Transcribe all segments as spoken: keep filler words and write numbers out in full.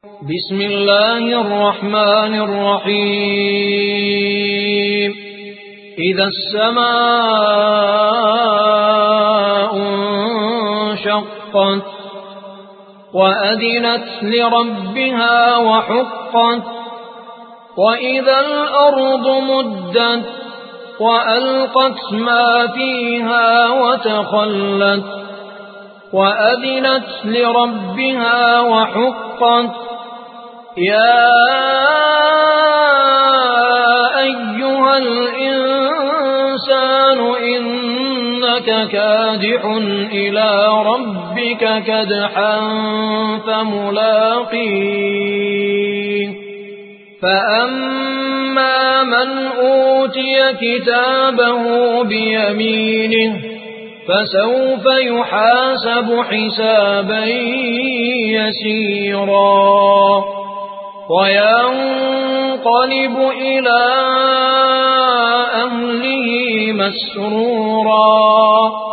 بسم الله الرحمن الرحيم إذا السماء انشقت وأذنت لربها وحقت وإذا الأرض مدت وألقت ما فيها وتخلت وأذنت لربها وحقت يا أيها الإنسان إنك كادح إلى ربك كدحا فملاقيه فأما من أوتي كتابه بيمينه فسوف يحاسب حسابا يسيرا وينقلب إلى أهله مسرورا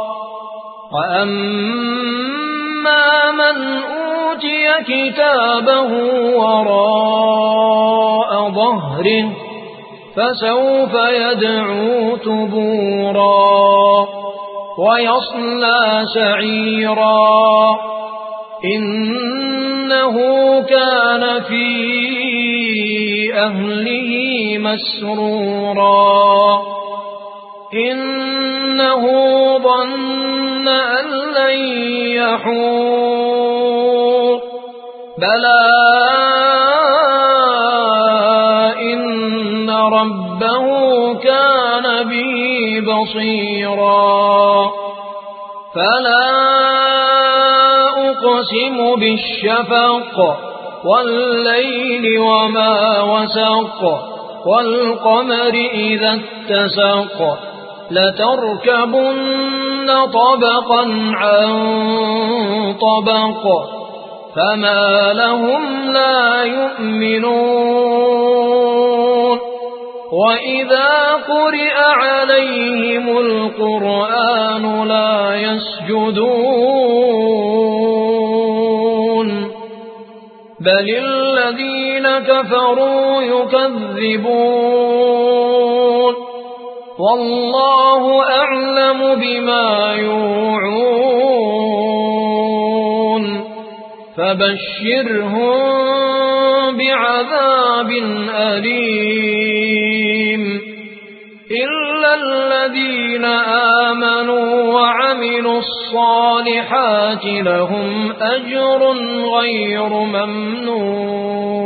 وأما من أوتي كتابه وراء ظهره فسوف يدعو ثبورا ويصلى سعيرا إنه كان في أهله مسرورا إنه ظن أن لن يحور بلى إن ربه كان به بصيرا فلا أقسم بالشفق والليل وما وسق والقمر إذا اتسق لتركبن طبقا عن طبق فما لهم لا يؤمنون وإذا قرئ عليهم القرآن لا يسجدون بل الذين كفروا يكذبون والله أعلم بما يوعون فبشرهم بعذاب أليم إلا الذين آمنوا وعملوا الصالحات لهم أجر غير ممنون.